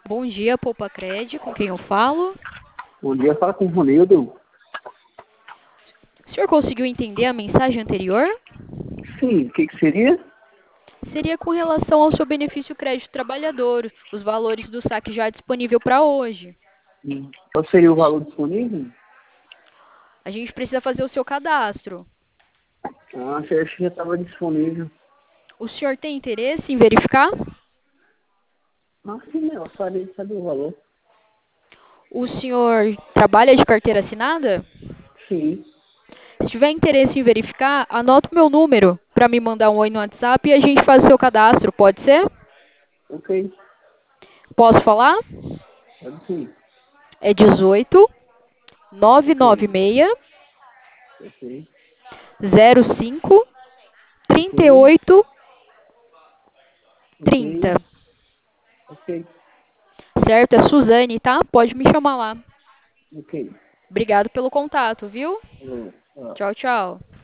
Bom dia, Poupa Cred, com quem eu falo? Bom dia, fala com o Ronildo. O senhor conseguiu entender a mensagem anterior? Sim, o que seria? Seria com relação ao seu benefício crédito trabalhador, os valores do saque já disponível para hoje. Qual seria o valor disponível? A gente precisa fazer o seu cadastro. Ah, achei que já estava disponível. O senhor tem interesse em verificar? Ah, sim, eu gostaria de saber o valor. O senhor trabalha de carteira assinada? Sim, Se tiver interesse em verificar, anota o meu número para me mandar um oi no WhatsApp e a gente faz o seu cadastro, pode ser? ok. Posso falar? Pode sim. É 18 Ok, 996 ok, 05 ok, 38 ok, 30. ok, Certo? É Suzane, tá? Pode me chamar lá. ok. Obrigado pelo contato, viu? Falou, ó. Tchau, tchau.